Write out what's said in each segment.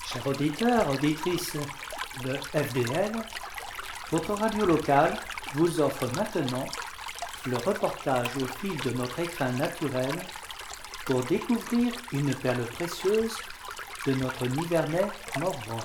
Chers auditeurs, auditrices de FDL, votre radio locale vous offre maintenant le reportage au fil de notre écrin naturel pour découvrir une perle précieuse de notre Nivernais Morvan.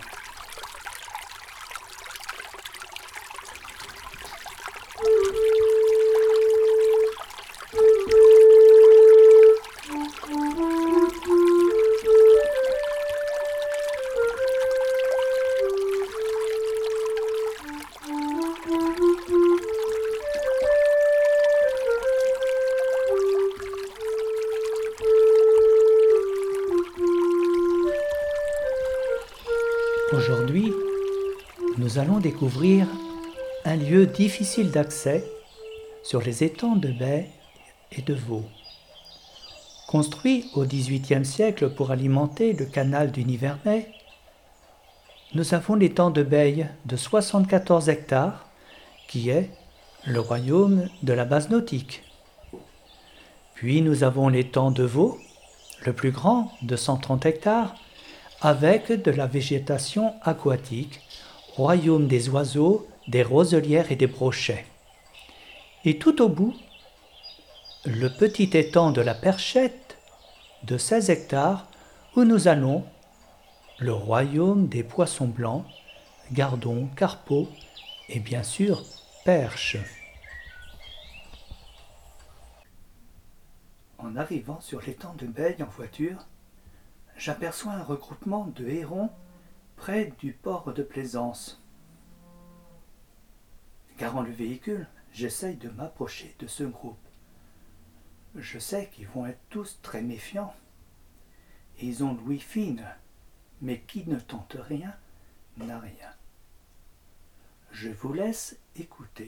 Aujourd'hui, nous allons découvrir un lieu difficile d'accès sur les étangs de baies et de veaux. Construit au XVIIIe siècle pour alimenter le canal du Nivernais, nous avons l'étang de Beille de 74 hectares, qui est le royaume de la base nautique. Puis nous avons l'étang de Vaux, le plus grand, de 130 hectares, avec de la végétation aquatique, royaume des oiseaux, des roselières et des brochets. Et tout au bout, le petit étang de la Perchette, de 16 hectares, où nous allons, le royaume des poissons blancs, gardons, carpeaux et bien sûr perches. En arrivant sur l'étang de Beille en voiture, j'aperçois un regroupement de hérons près du port de Plaisance. Garant le véhicule, j'essaye de m'approcher de ce groupe. Je sais qu'ils vont être tous très méfiants. Et ils ont l'ouïe fine, mais qui ne tente rien n'a rien. Je vous laisse écouter.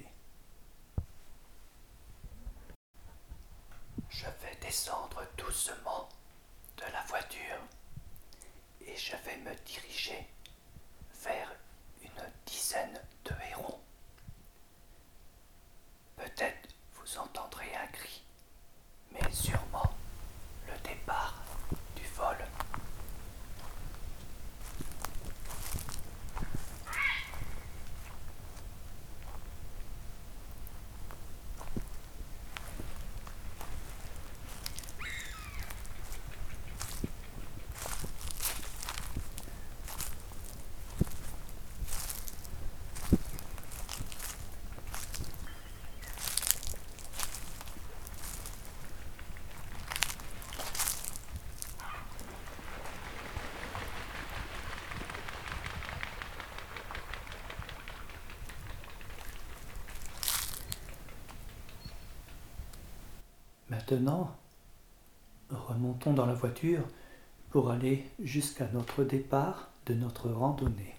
Je vais descendre doucement de la voiture et je vais me diriger vers une dizaine de hérons. Peut-être vous entendrez un cri, mais sûrement le départ du vol. Maintenant, remontons dans la voiture pour aller jusqu'à notre départ de notre randonnée.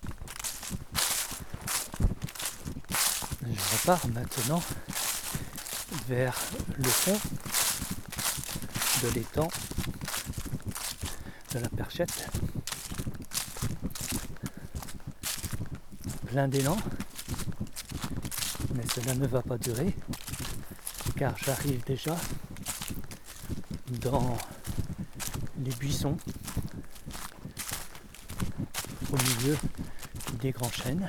Je repars maintenant vers le fond de l'étang de la Perchette, plein d'élan, mais cela ne va pas durer car j'arrive déjà dans les buissons au milieu des grands chênes.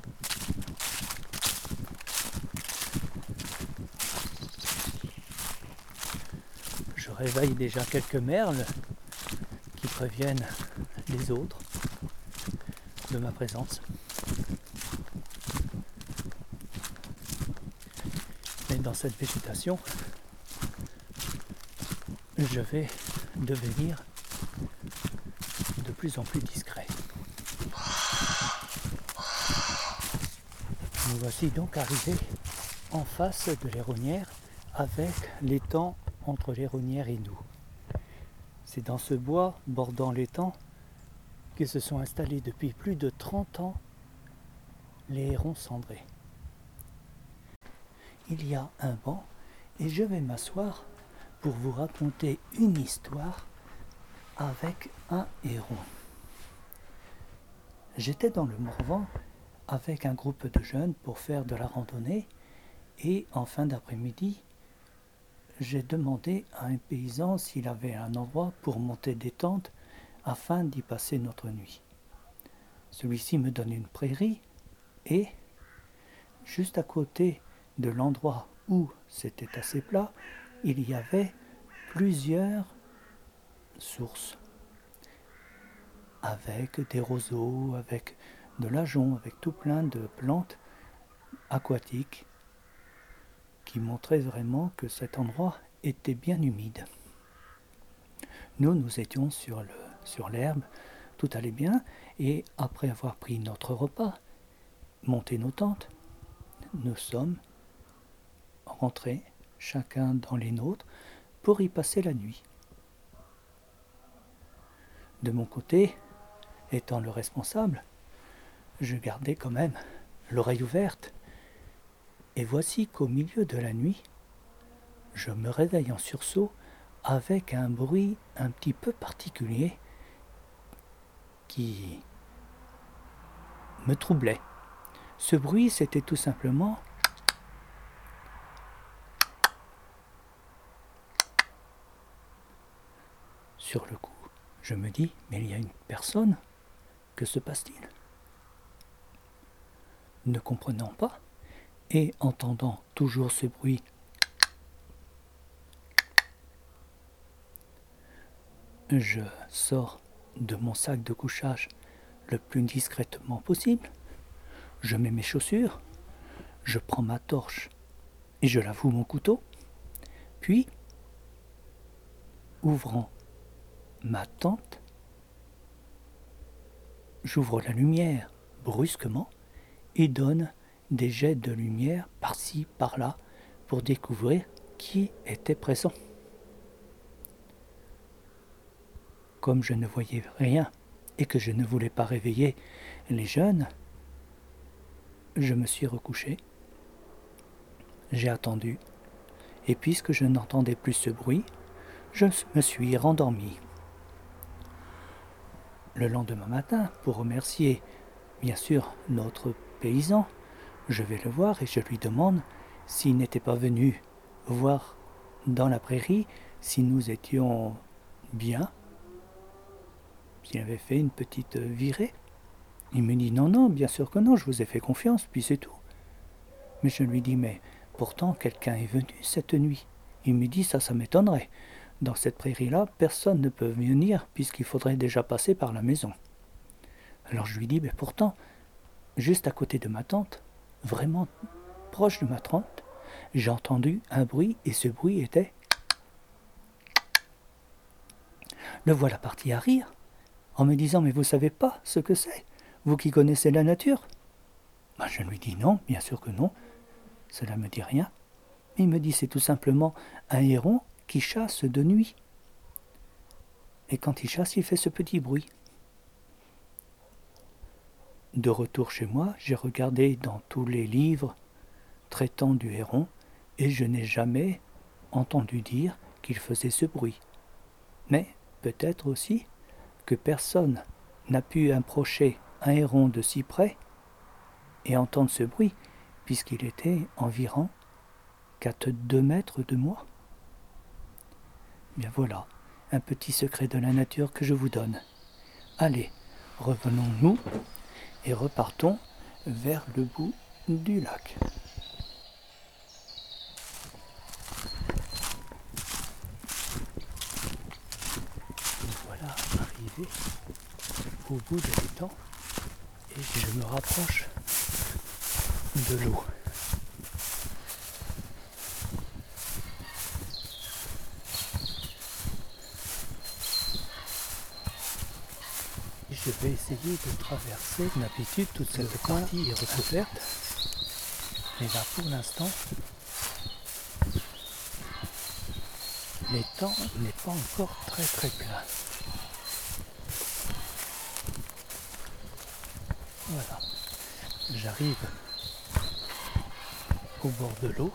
Je réveille déjà quelques merles qui préviennent les autres de ma présence. Mais dans cette végétation, je vais devenir de plus en plus discret. Nous voici donc arrivés en face de l'héronnière avec l'étang entre l'héronnière et nous. C'est dans ce bois bordant l'étang que se sont installés depuis plus de 30 ans les hérons cendrés. Il y a un banc et je vais m'asseoir pour vous raconter une histoire avec un héron. J'étais dans le Morvan avec un groupe de jeunes pour faire de la randonnée et en fin d'après-midi, j'ai demandé à un paysan s'il avait un endroit pour monter des tentes afin d'y passer notre nuit. Celui-ci me donne une prairie et juste à côté de l'endroit où c'était assez plat, il y avait plusieurs sources avec des roseaux, avec de l'ajonc, avec tout plein de plantes aquatiques qui montraient vraiment que cet endroit était bien humide. Nous étions sur l'herbe, tout allait bien, et après avoir pris notre repas, monté nos tentes, nous sommes rentrés, chacun dans les nôtres, pour y passer la nuit. De mon côté, étant le responsable, je gardais quand même l'oreille ouverte. Et voici qu'au milieu de la nuit, je me réveille en sursaut avec un bruit un petit peu particulier qui me troublait. Ce bruit, c'était tout simplement sur le coup. Je me dis, mais il y a une personne, que se passe-t-il? Ne comprenant pas, et entendant toujours ce bruit, je sors de mon sac de couchage le plus discrètement possible, je mets mes chaussures, je prends ma torche et je l'avoue mon couteau, puis, ouvrant ma tente, j'ouvre la lumière brusquement et donne des jets de lumière par-ci, par-là, pour découvrir qui était présent. Comme je ne voyais rien et que je ne voulais pas réveiller les jeunes, je me suis recouché, j'ai attendu, et puisque je n'entendais plus ce bruit, je me suis rendormi. Le lendemain matin, pour remercier bien sûr notre paysan, je vais le voir et je lui demande s'il n'était pas venu voir dans la prairie si nous étions bien, s'il avait fait une petite virée. Il me dit non, bien sûr que non, je vous ai fait confiance, puis c'est tout. Mais je lui dis, mais pourtant quelqu'un est venu cette nuit. Il me dit, ça m'étonnerait. Dans cette prairie-là, personne ne peut venir puisqu'il faudrait déjà passer par la maison. Alors je lui dis, mais pourtant, juste à côté de ma tente, vraiment proche de ma tente, j'ai entendu un bruit et ce bruit était... Le voilà parti à rire en me disant, mais vous savez pas ce que c'est, vous qui connaissez la nature? Je lui dis non, bien sûr que non, cela me dit rien. Il me dit, c'est tout simplement un héron qui chasse de nuit. Et quand il chasse, il fait ce petit bruit. De retour chez moi, j'ai regardé dans tous les livres traitant du héron et je n'ai jamais entendu dire qu'il faisait ce bruit. Mais peut-être aussi que personne n'a pu approcher un héron de si près et entendre ce bruit, puisqu'il était environ qu'à 2 mètres de moi. Bien voilà, un petit secret de la nature que je vous donne. Allez, revenons-nous et repartons vers le bout du lac. Voilà, arrivé au bout de l'étang et je me rapproche de l'eau. Je vais essayer de traverser. D'habitude, toute cette partie est recouverte. Mais là, pour l'instant, l'étang n'est pas encore très plein. Voilà. J'arrive au bord de l'eau.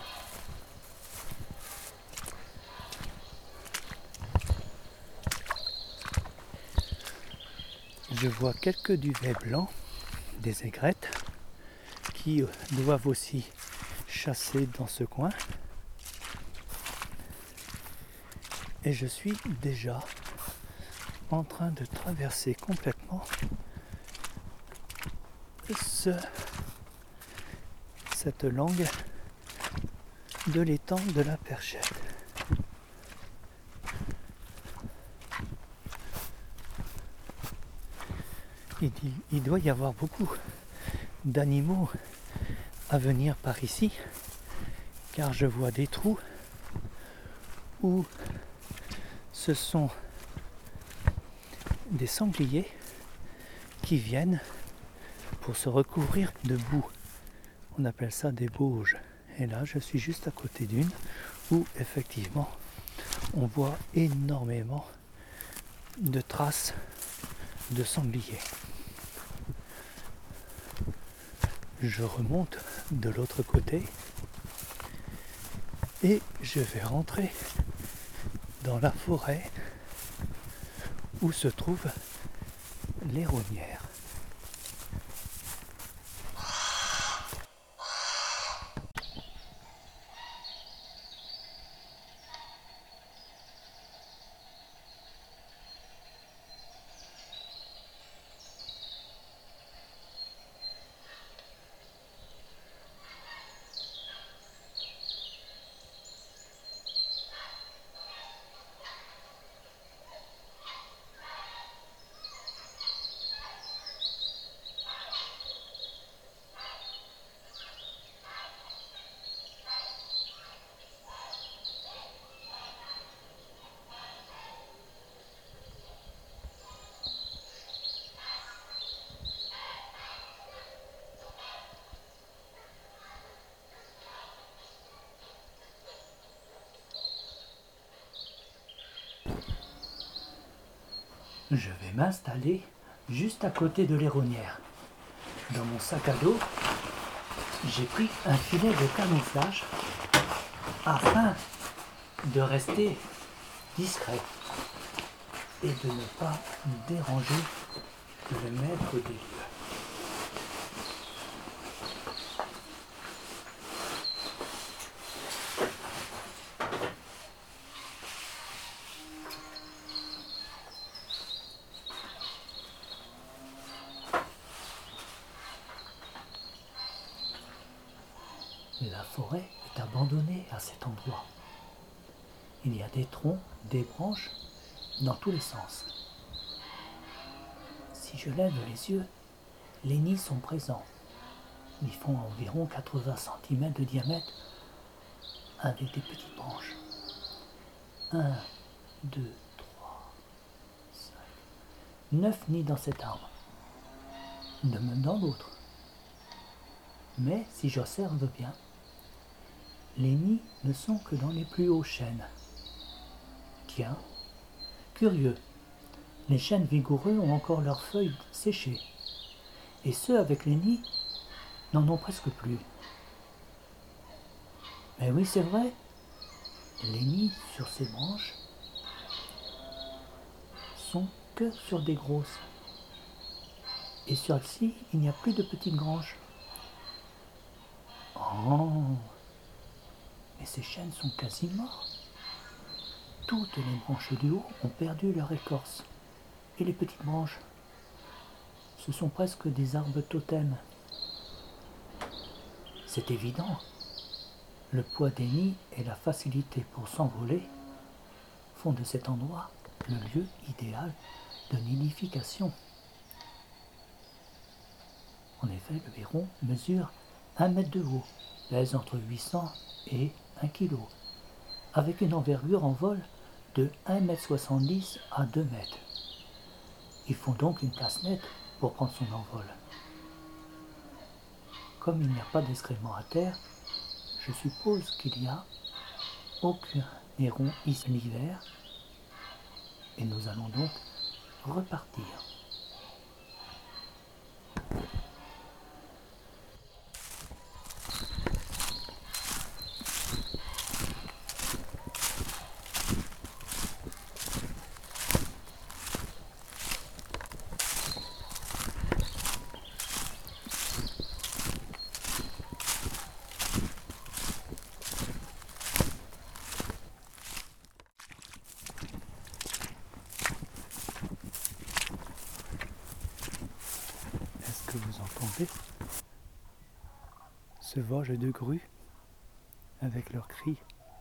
Je vois quelques duvets blancs, des aigrettes, qui doivent aussi chasser dans ce coin. Et je suis déjà en train de traverser complètement cette langue de l'étang de la Perchette. Il doit y avoir beaucoup d'animaux à venir par ici, car je vois des trous où ce sont des sangliers qui viennent pour se recouvrir de boue. On appelle ça des bauges. Et là, je suis juste à côté d'une où effectivement on voit énormément de traces de sangliers. Je remonte de l'autre côté et je vais rentrer dans la forêt où se trouvent les rognières. Je vais m'installer juste à côté de l'éronière. Dans mon sac à dos, j'ai pris un filet de camouflage afin de rester discret et de ne pas déranger le maître des lieux. La forêt est abandonnée à cet endroit. Il y a des troncs, des branches dans tous les sens. Si je lève les yeux, les nids sont présents. Ils font environ 80 cm de diamètre avec des petites branches. 1, 2, 3, 5, 9 nids dans cet arbre. De même dans l'autre. Mais si j'observe bien, les nids ne sont que dans les plus hauts chênes. Tiens, curieux, les chênes vigoureux ont encore leurs feuilles séchées, et ceux avec les nids n'en ont presque plus. Mais oui, c'est vrai, les nids sur ces branches sont que sur des grosses. Et sur celle-ci, il n'y a plus de petites branches. Oh, mais ces chênes sont quasi morts. Toutes les branches du haut ont perdu leur écorce. Et les petites branches, ce sont presque des arbres totems. C'est évident. Le poids des nids et la facilité pour s'envoler font de cet endroit le lieu idéal de nidification. En effet, le héron mesure 1 mètre de haut, pèse entre 800 et 1 kg, avec une envergure en vol de 1,70 m à 2 m. Ils font donc une place nette pour prendre son envol. Comme il n'y a pas d'excréments à terre, je suppose qu'il n'y a aucun héron ici l'hiver, et nous allons donc repartir. se vengent de grues avec leurs cris.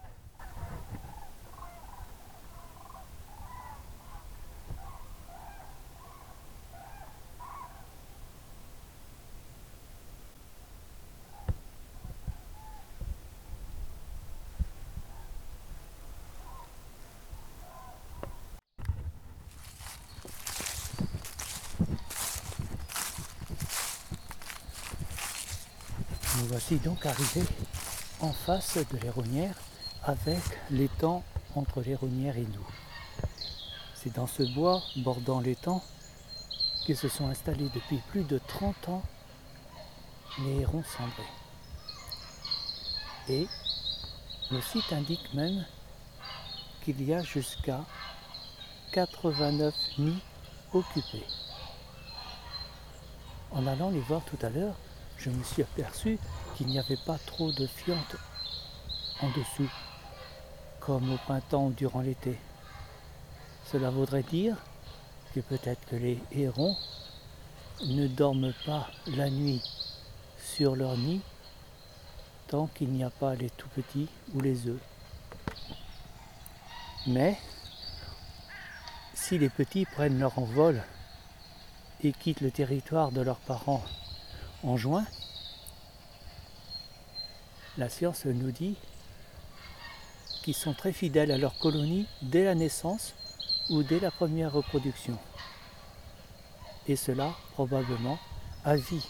Nous voici donc arrivés en face de l'Héronnière avec l'étang entre l'Héronnière et nous. C'est dans ce bois bordant l'étang qu'ils se sont installés depuis plus de 30 ans les hérons cendrés. Et le site indique même qu'il y a jusqu'à 89 nids occupés. En allant les voir tout à l'heure, je me suis aperçu qu'il n'y avait pas trop de fientes en dessous, comme au printemps ou durant l'été. Cela voudrait dire que peut-être que les hérons ne dorment pas la nuit sur leur nid tant qu'il n'y a pas les tout petits ou les œufs. Mais si les petits prennent leur envol et quittent le territoire de leurs parents en juin, la science nous dit qu'ils sont très fidèles à leur colonie dès la naissance ou dès la première reproduction. Et cela probablement à vie.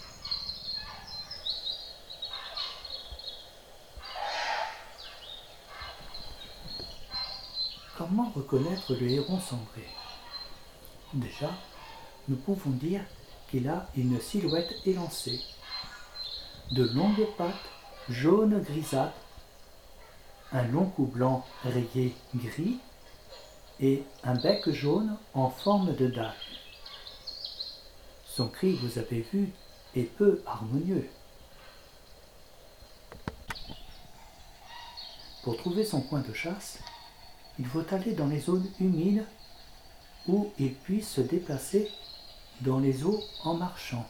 Comment reconnaître le héron cendré? Déjà, nous pouvons dire qu'il a une silhouette élancée, de longues pattes jaune grisâtre, un long cou blanc rayé gris et un bec jaune en forme de dague. Son cri, vous avez vu, est peu harmonieux. Pour trouver son coin de chasse, il faut aller dans les zones humides où il puisse se déplacer dans les eaux en marchant.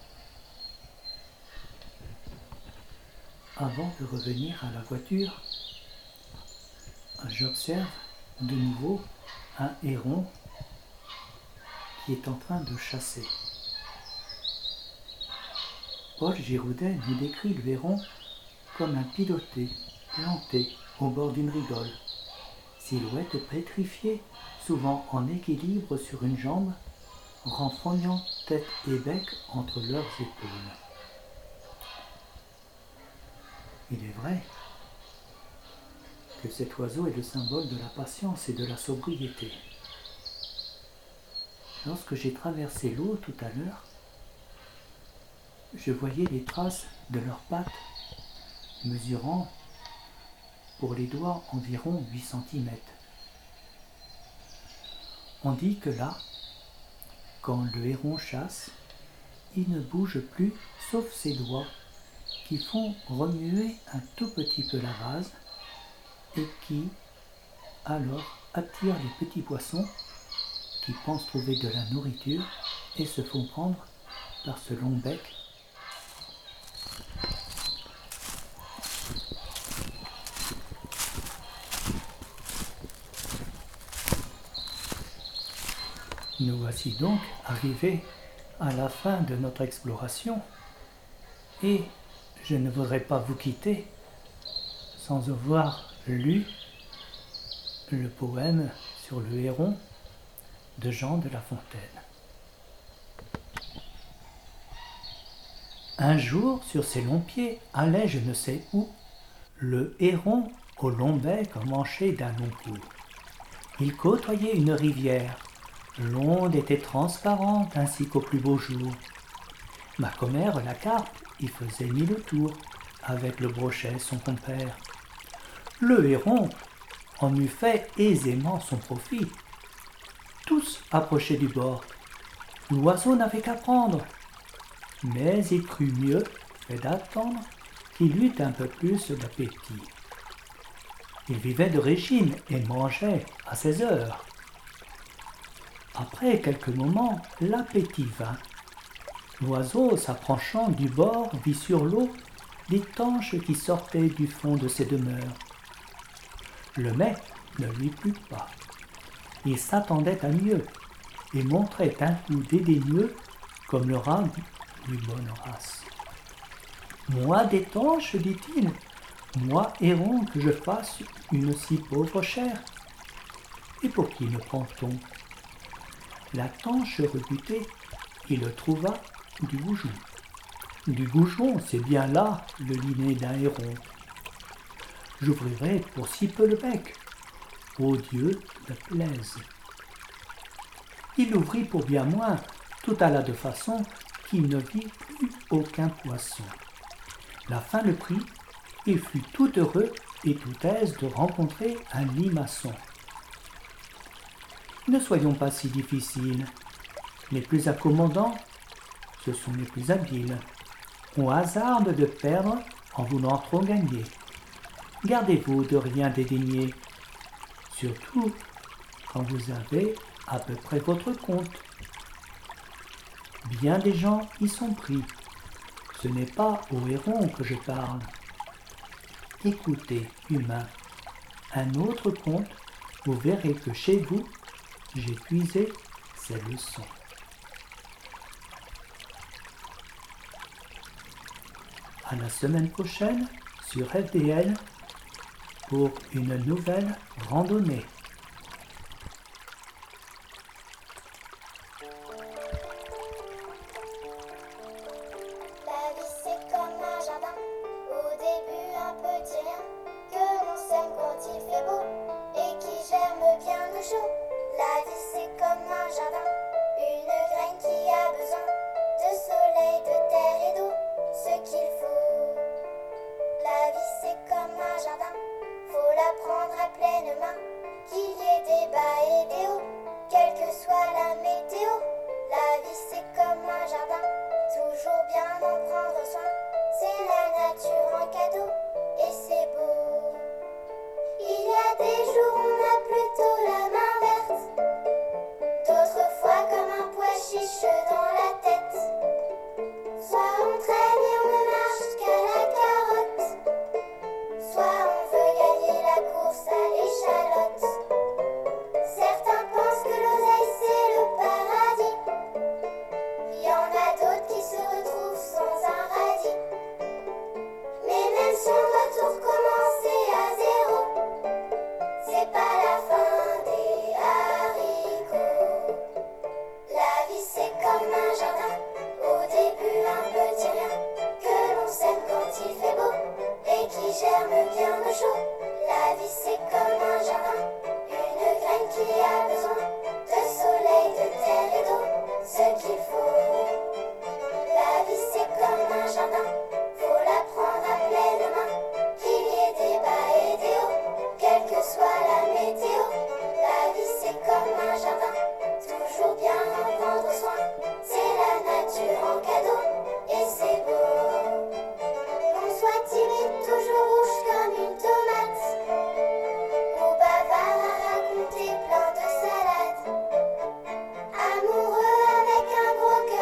Avant de revenir à la voiture, j'observe de nouveau un héron qui est en train de chasser. Paul Giroudet nous décrit le héron comme un piloté, planté au bord d'une rigole, silhouette pétrifiée, souvent en équilibre sur une jambe, renfrognant tête et bec entre leurs épaules. Il est vrai que cet oiseau est le symbole de la patience et de la sobriété. Lorsque j'ai traversé l'eau tout à l'heure, je voyais les traces de leurs pattes mesurant pour les doigts environ 8 cm. On dit que là, quand le héron chasse, il ne bouge plus sauf ses doigts qui font remuer un tout petit peu la vase et qui alors attirent les petits poissons qui pensent trouver de la nourriture et se font prendre par ce long bec. Nous voici donc arrivés à la fin de notre exploration et je ne voudrais pas vous quitter sans avoir lu le poème sur le héron de Jean de La Fontaine. Un jour, sur ses longs pieds, allait je ne sais où, le héron au long bec emmanché d'un long cou. Il côtoyait une rivière, l'onde était transparente ainsi qu'au plus beau jour. Ma commère, la carpe, y faisait 1000 tours, avec le brochet son compère. Le héron en eût fait aisément son profit. Tous approchaient du bord. L'oiseau n'avait qu'à prendre. Mais il crut mieux fait d'attendre qu'il eût un peu plus d'appétit. Il vivait de régime et mangeait à 16 heures. Après quelques moments, l'appétit vint. L'oiseau, s'approchant du bord, vit sur l'eau des tanches qui sortaient du fond de ses demeures. Le mets ne lui plut pas. Il s'attendait à mieux et montrait un coup dédaigneux comme le rat du bon Horace. « Moi des tanches, dit-il, moi héron que je fasse une si pauvre chair. Et pour qui me prend-on » La tanche rebutée, il le trouva du goujon. Du goujon, c'est bien là le liné d'un héron. J'ouvrirai pour si peu le bec, ô Dieu le plaise. Il l'ouvrit pour bien moins, tout alla de façon qu'il ne vit plus aucun poisson. La faim le prit, il fut tout heureux et tout aise de rencontrer un limaçon. Ne soyons pas si difficiles. Les plus accommodants, ce sont les plus habiles. On hasarde de perdre en voulant trop gagner. Gardez-vous de rien dédaigner, surtout quand vous avez à peu près votre compte. Bien des gens y sont pris. Ce n'est pas aux hérons que je parle. Écoutez, humains, un autre conte, vous verrez que chez vous, j'ai puisé ces leçons. À la semaine prochaine sur FDL pour une nouvelle randonnée. La vie c'est comme un jardin, au début un petit rien, que l'on sème quand il fait beau, et qui germe bien le jour. La vie c'est comme un jardin, une graine qui a besoin de soleil, de terre et d'eau, ce qu'il faut. La vie c'est comme un jardin, faut la prendre à pleine main, qu'il y ait des bas et des hauts, quelle que soit la météo. La vie c'est comme un jardin, toujours bien en prendre soin, c'est la nature en cadeau, et c'est beau. Il y a des jours où on a plutôt la main verte, d'autres fois comme un pois chiche dans la tête. Soit on traîne et on ne marche qu'à la carotte, soit on veut gagner la course à l'échalote. Certains pensent que l'oseille c'est le paradis, il y en a d'autres qui se retrouvent sans un radis. Mais même si on doit tout recommencer à zéro, c'est pas la fin des haricots. La vie c'est comme un jardin, au début un petit rien, que l'on sème quand il fait beau, et qui germe bien le jour. La vie c'est comme un jardin, une graine qui a besoin de soleil, de terre et d'eau, ce qu'il faut. La vie c'est comme un jardin, faut la prendre à pleine main, qu'il y ait des bas et des hauts, quelle que soit la météo. La vie c'est comme un jardin, toujours bien en prendre soin, c'est la nature en cadeau, et c'est beau. Qu'on soit timide, toujours rouge comme une tomate, ou bavard à raconter plein de salades, amoureux avec un gros cœur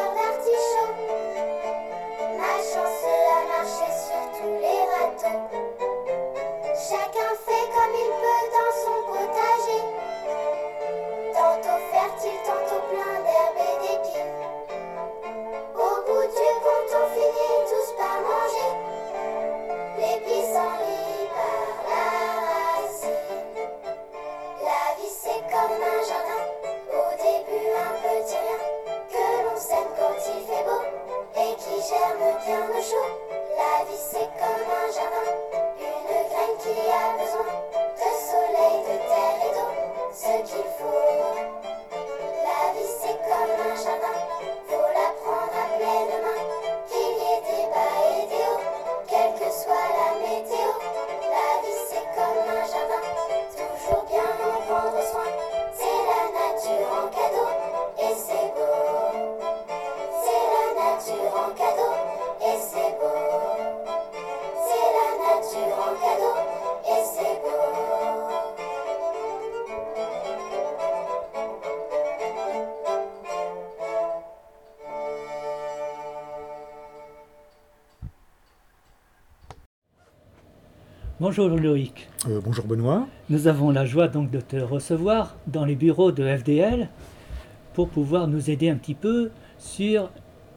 Bonjour Loïc. Bonjour Benoît. Nous avons la joie donc de te recevoir dans les bureaux de FDL pour pouvoir nous aider un petit peu sur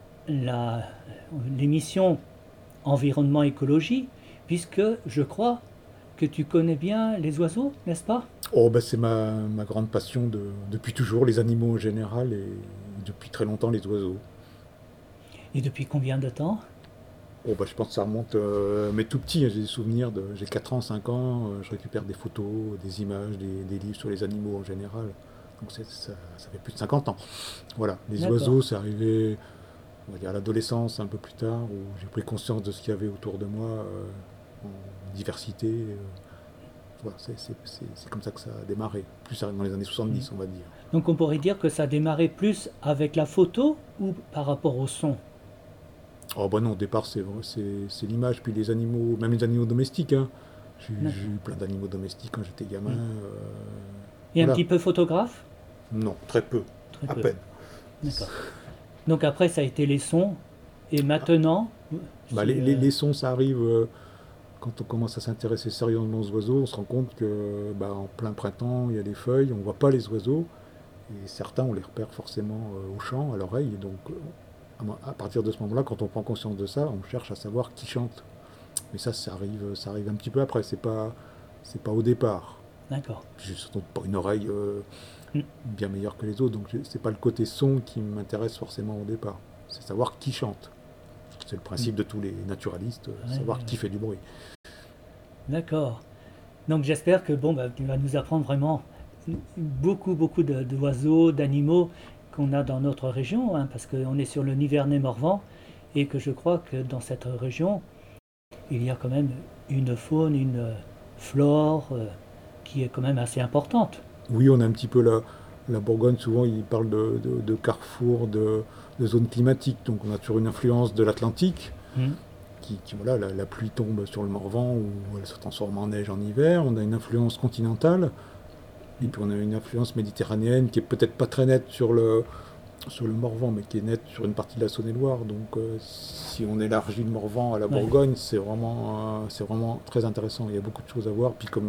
l'émission Environnement Écologie, puisque je crois que tu connais bien les oiseaux, n'est-ce pas? C'est ma grande passion depuis toujours, les animaux en général et depuis très longtemps les oiseaux. Et depuis combien de temps? Je pense que ça remonte, mais tout petit, hein, j'ai des souvenirs j'ai 4 ans, 5 ans, je récupère des photos, des images, des livres sur les animaux en général. Donc ça fait plus de 50 ans. Voilà, les D'accord. oiseaux, c'est arrivé, on va dire, à l'adolescence, un peu plus tard, où j'ai pris conscience de ce qu'il y avait autour de moi, en diversité. Voilà, c'est comme ça que ça a démarré, plus dans les années 70, on va dire. Donc on pourrait dire que ça a démarré plus avec la photo ou par rapport au son? Non, au départ, c'est l'image, puis les animaux, même les animaux domestiques, hein. J'ai D'accord. eu plein d'animaux domestiques quand j'étais gamin. Et un Voilà. petit peu photographe? Non, très peu, Très à peu. peine. D'accord. Donc après ça a été les sons, et maintenant... Les sons, ça arrive quand on commence à s'intéresser sérieusement aux oiseaux, on se rend compte que en plein printemps, il y a des feuilles, on ne voit pas les oiseaux, et certains, on les repère forcément au chant, à l'oreille, et donc à partir de ce moment-là, quand on prend conscience de ça, on cherche à savoir qui chante. Mais ça arrive un petit peu après, c'est pas au départ. D'accord. J'ai surtout pas une oreille Mm. bien meilleure que les autres, donc c'est pas le côté son qui m'intéresse forcément au départ. C'est savoir qui chante. C'est le principe de tous les naturalistes, savoir qui fait du bruit. D'accord. Donc j'espère que tu vas nous apprendre vraiment beaucoup d'oiseaux, d'animaux qu'on a dans notre région, hein, parce qu'on est sur le Nivernais-Morvan, et que je crois que dans cette région, il y a quand même une faune, une flore qui est quand même assez importante. Oui, on a un petit peu la Bourgogne, souvent ils parlent de carrefour, de zone climatique, donc on a toujours une influence de l'Atlantique, voilà, la pluie tombe sur le Morvan ou elle se transforme en neige en hiver, on a une influence continentale, et puis on a une influence méditerranéenne qui est peut-être pas très nette sur le Morvan, mais qui est nette sur une partie de la Saône-et-Loire, donc si on élargit le Morvan à la Bourgogne, c'est vraiment très intéressant, il y a beaucoup de choses à voir, puis comme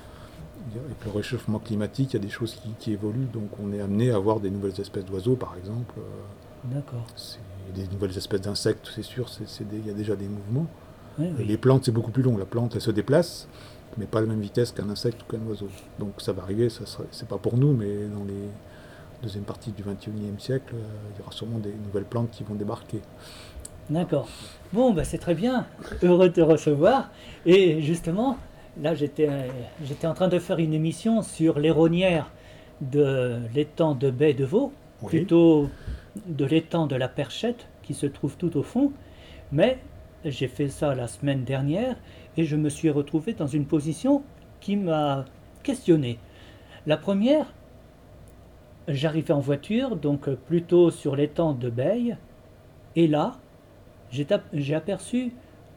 avec le réchauffement climatique, il y a des choses qui évoluent, donc on est amené à avoir des nouvelles espèces d'oiseaux, par exemple. D'accord. Des nouvelles espèces d'insectes, c'est sûr, il y a déjà des mouvements. Oui, oui. Les plantes, c'est beaucoup plus long. La plante, elle se déplace, mais pas à la même vitesse qu'un insecte ou qu'un oiseau. Donc ça va arriver, c'est pas pour nous, mais dans les deuxième partie du XXIe siècle, il y aura sûrement des nouvelles plantes qui vont débarquer. D'accord. C'est très bien. Heureux de te recevoir. Et justement, là, j'étais en train de faire une émission sur l'héronnière de l'étang de Baie de Vaux, Oui. plutôt de l'étang de la Perchette, qui se trouve tout au fond. Mais j'ai fait ça la semaine dernière et je me suis retrouvé dans une position qui m'a questionné. La première, j'arrivais en voiture, donc plutôt sur l'étang de Baie, et là, j'ai aperçu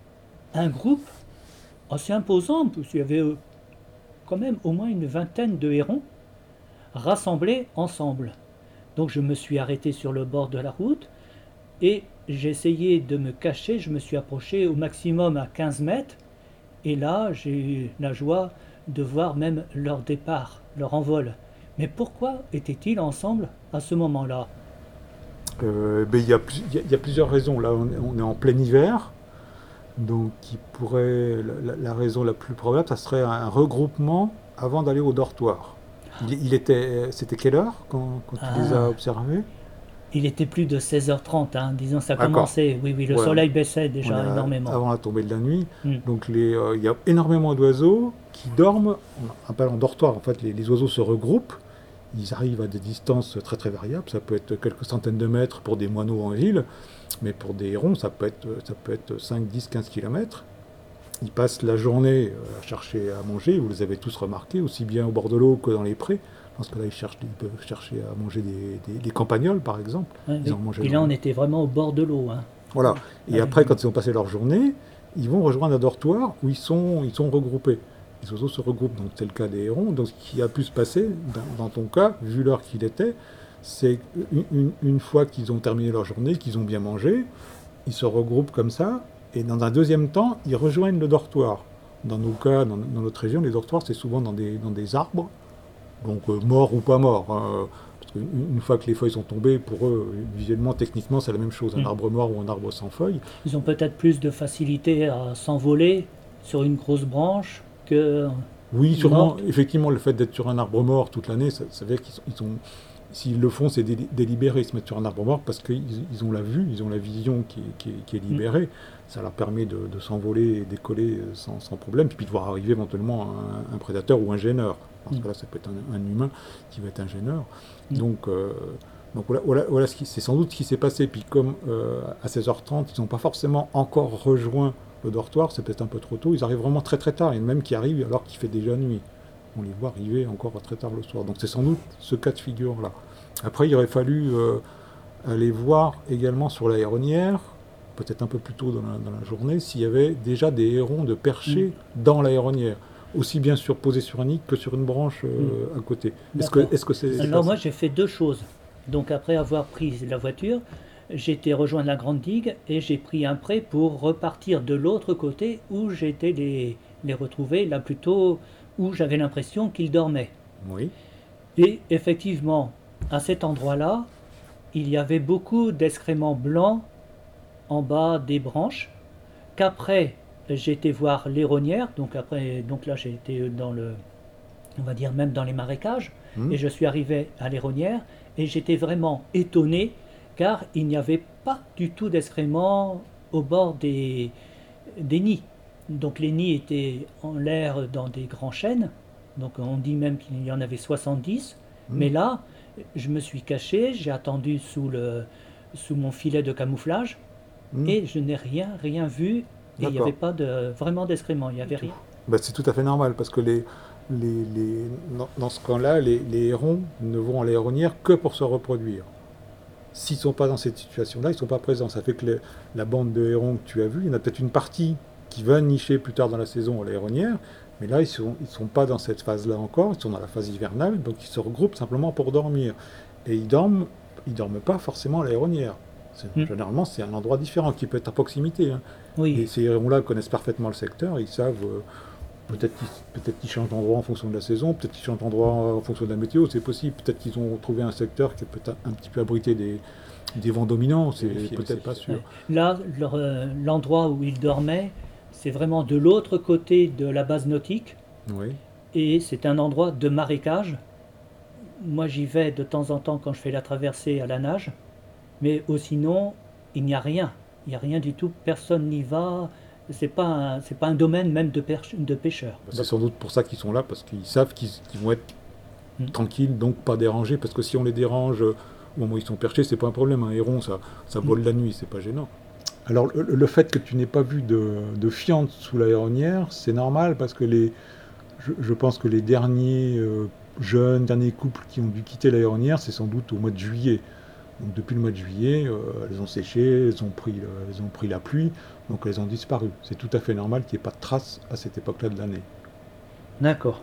un groupe assez imposant, parce qu'il y avait quand même au moins une vingtaine de hérons rassemblés ensemble. Donc je me suis arrêté sur le bord de la route et j'ai essayé de me cacher, je me suis approché au maximum à 15 mètres et là j'ai eu la joie de voir même leur départ, leur envol. Mais pourquoi étaient-ils ensemble à ce moment-là? Il y a plusieurs raisons. Là, on est en plein hiver. Donc, la raison la plus probable, ça serait un regroupement avant d'aller au dortoir. C'était quelle heure quand tu les as observés? Il était plus de 16h30, hein, disons, ça D'accord. commençait, oui, le Ouais. soleil baissait déjà On est énormément. avant la tombée de la nuit. Mm. Donc, il y a énormément d'oiseaux qui dorment. On appelle en dortoir. En fait, les oiseaux se regroupent. Ils arrivent à des distances très très variables. Ça peut être quelques centaines de mètres pour des moineaux en ville, mais pour des hérons, ça peut être 5, 10, 15 kilomètres. Ils passent la journée à chercher à manger. Vous les avez tous remarqués, aussi bien au bord de l'eau que dans les prés. Parce que là, ils peuvent chercher à manger des campagnols, par exemple. Ouais, Ils en mangeaient et là, on était vraiment au bord de l'eau. Hein. Voilà. Et Ouais. après, quand ils ont passé leur journée, ils vont rejoindre un dortoir où ils sont regroupés. Les oiseaux se regroupent, donc c'est le cas des hérons. Donc ce qui a pu se passer, dans ton cas, vu l'heure qu'il était, c'est une fois qu'ils ont terminé leur journée, qu'ils ont bien mangé, ils se regroupent comme ça, et dans un deuxième temps, ils rejoignent le dortoir. dans nos cas, dans notre région, les dortoirs, c'est souvent dans des arbres, donc morts ou pas morts, hein. Parce qu'une fois que les feuilles sont tombées, pour eux, visuellement, techniquement, c'est la même chose, un arbre mort ou un arbre sans feuilles. Ils ont peut-être plus de facilité à s'envoler sur une grosse branche que... Oui, sûrement, morte. effectivement, le fait d'être sur un arbre mort toute l'année, ça veut dire qu'ils sont, s'ils le font, c'est délibéré, ils se mettent sur un arbre mort parce qu'ils ont la vue, ils ont la vision qui est libérée. Ça leur permet de s'envoler et décoller sans problème, puis de voir arriver éventuellement un prédateur ou un gêneur. Parce que là, ça peut être un humain qui va être un gêneur. Donc voilà c'est sans doute ce qui s'est passé. Puis comme à 16h30, ils n'ont pas forcément encore rejoint le dortoir, c'est peut-être un peu trop tôt, ils arrivent vraiment très très tard. Il y en a même qui arrivent alors qu'il fait déjà nuit. On les voit arriver encore très tard le soir. Donc c'est sans doute ce cas de figure-là. Après, il aurait fallu aller voir également sur l'aéronnière, peut-être un peu plus tôt dans la journée, s'il y avait déjà des hérons de perchés dans l'aéronnière, aussi bien posés sur un nid que sur une branche à côté. Est-ce que c'est... Alors moi j'ai fait deux choses. Donc après avoir pris la voiture, j'ai été rejoindre la grande digue et j'ai pris un prêt pour repartir de l'autre côté où j'ai été les retrouver, là plutôt où j'avais l'impression qu'ils dormaient. Oui. Et effectivement, à cet endroit-là, il y avait beaucoup d'excréments blancs en bas des branches, qu'après j'ai été voir l'héronnière, donc là j'ai été on va dire même dans les marécages, et je suis arrivé à l'héronnière et j'étais vraiment étonné car il n'y avait pas du tout d'excréments au bord des nids. Donc les nids étaient en l'air dans des grands chênes, donc on dit même qu'il y en avait 70, mais là, je me suis caché, j'ai attendu sous mon filet de camouflage, et je n'ai rien vu, et il n'y avait pas vraiment d'excréments, il n'y avait rien. Bah, c'est tout à fait normal, parce que dans ce cas-là, les hérons ne vont à l'aéronnière que pour se reproduire. S'ils ne sont pas dans cette situation-là, ils ne sont pas présents. Ça fait que la bande de hérons que tu as vue, il y en a peut-être une partie qui va nicher plus tard dans la saison à l'aéronnière, mais là, ils ne sont pas dans cette phase-là encore, ils sont dans la phase hivernale, donc ils se regroupent simplement pour dormir. Et ils dorment pas forcément à l'aéronnière. Généralement, c'est un endroit différent qui peut être à proximité. Hein. Oui. Et ces hérons-là connaissent parfaitement le secteur, ils savent... Peut-être qu'ils changent d'endroit en fonction de la saison, peut-être qu'ils changent d'endroit en fonction de la météo, c'est possible. Peut-être qu'ils ont trouvé un secteur qui peut un petit peu abriter des vents dominants, c'est peut-être pas sûr. Là, l'endroit où ils dormaient, c'est vraiment de l'autre côté de la base nautique. Oui. Et c'est un endroit de marécage. Moi, j'y vais de temps en temps quand je fais la traversée à la nage. Mais sinon, il n'y a rien. Il n'y a rien du tout. Personne n'y va. C'est pas un domaine même de pêcheurs. C'est sans doute pour ça qu'ils sont là, parce qu'ils savent qu'ils vont être tranquilles, donc pas dérangés. Parce que si on les dérange au moment où ils sont perchés, c'est pas un problème. Un héron, ça vole la nuit, c'est pas gênant. Alors le fait que tu n'aies pas vu de fientes sous l'aéronnière, c'est normal, parce que je pense que les derniers derniers couples qui ont dû quitter l'aéronnière, c'est sans doute au mois de juillet. Donc depuis le mois de juillet, elles ont séché, elles ont pris la pluie, donc elles ont disparu. C'est tout à fait normal qu'il n'y ait pas de traces à cette époque-là de l'année. D'accord.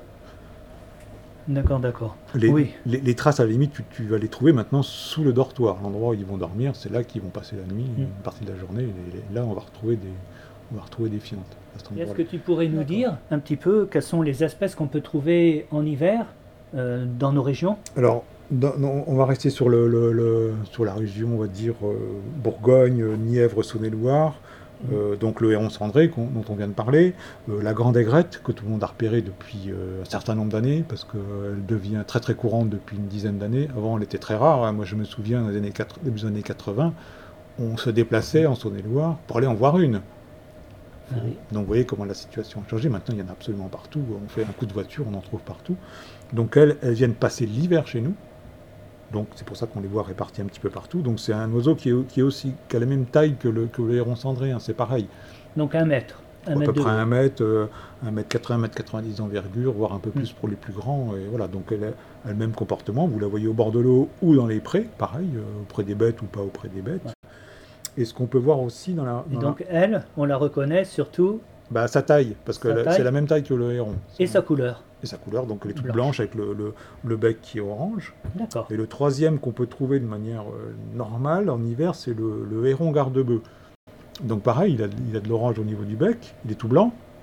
Oui. Les traces, à la limite, tu vas les trouver maintenant sous le dortoir. L'endroit où ils vont dormir, c'est là qu'ils vont passer la nuit, une partie de la journée. Et là, on va retrouver des fientes. Est-ce que tu pourrais nous dire un petit peu quelles sont les espèces qu'on peut trouver en hiver dans nos régions ? Alors, on va rester sur la région, on va dire, Bourgogne, Nièvre, Saône-et-Loire. Donc le héron cendré dont on vient de parler, la grande aigrette que tout le monde a repérée depuis un certain nombre d'années, parce qu'elle devient très très courante depuis une dizaine d'années. Avant, elle était très rare, hein. Moi je me souviens, dans les début des années 80, on se déplaçait en Saône-et-Loire pour aller en voir une. Oui. Donc vous voyez comment la situation a changé. Maintenant, il y en a absolument partout. On fait un coup de voiture, on en trouve partout. Donc elles viennent passer l'hiver chez nous. Donc c'est pour ça qu'on les voit répartis un petit peu partout. Donc c'est un oiseau qui a la même taille que le héron cendré, hein, c'est pareil. Donc 1 mètre. À peu près 1 mètre, 1m80, 1m90 d'envergure, voire un peu plus pour les plus grands. Et voilà, donc elle a le même comportement. Vous la voyez au bord de l'eau ou dans les prés, pareil, auprès des bêtes ou pas auprès des bêtes. Ouais. Et ce qu'on peut voir aussi donc elle, on la reconnaît surtout... sa taille, parce que c'est la même taille que le héron. Et sa couleur. Et sa couleur, donc elle est toute blanche avec le bec qui est orange. D'accord. Et le troisième qu'on peut trouver de manière normale en hiver, c'est le héron garde-bœuf. Donc pareil, il a de l'orange au niveau du bec, il est tout blanc,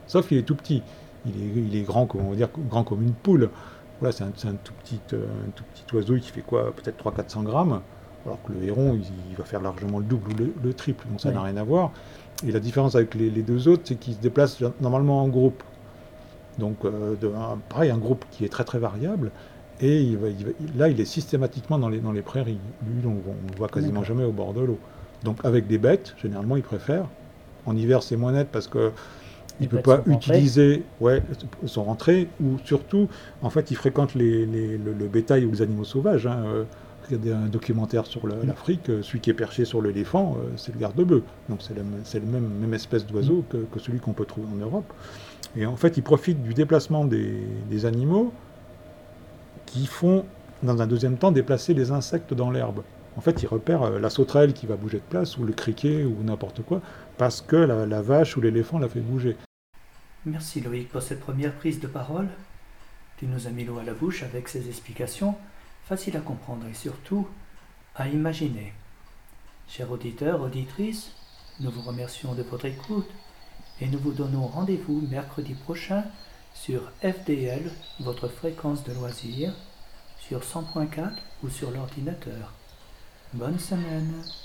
Sauf qu'il est tout petit. Il est grand, on va dire, grand comme une poule. Voilà, c'est un tout petit oiseau qui fait quoi, peut-être 300-400 grammes, alors que le héron, il va faire largement le double ou le triple, donc ça n'a rien à voir. Et la différence avec les deux autres, c'est qu'ils se déplacent normalement en groupe. Donc, pareil, un groupe qui est très très variable, et là, il est systématiquement dans les prairies. Lui, on ne le voit quasiment jamais au bord de l'eau. Donc, avec des bêtes, généralement, il préfère. En hiver, c'est moins net parce que il ne peut pas utiliser son rentrée, ou surtout, en fait, il fréquente le bétail ou les animaux sauvages. Regardez un documentaire sur l'Afrique, celui qui est perché sur l'éléphant, c'est le garde-bœuf. Donc c'est la même espèce d'oiseau que celui qu'on peut trouver en Europe. Et en fait, il profite du déplacement des animaux qui font, dans un deuxième temps, déplacer les insectes dans l'herbe. En fait, il repère la sauterelle qui va bouger de place, ou le criquet, ou n'importe quoi, parce que la vache ou l'éléphant l'a fait bouger. Merci Loïc pour cette première prise de parole. Tu nous as mis l'eau à la bouche avec ces explications, faciles à comprendre et surtout à imaginer. Chers auditeurs, auditrices, nous vous remercions de votre écoute et nous vous donnons rendez-vous mercredi prochain sur FDL, votre fréquence de loisirs, sur 100.4 ou sur l'ordinateur. Bonne semaine.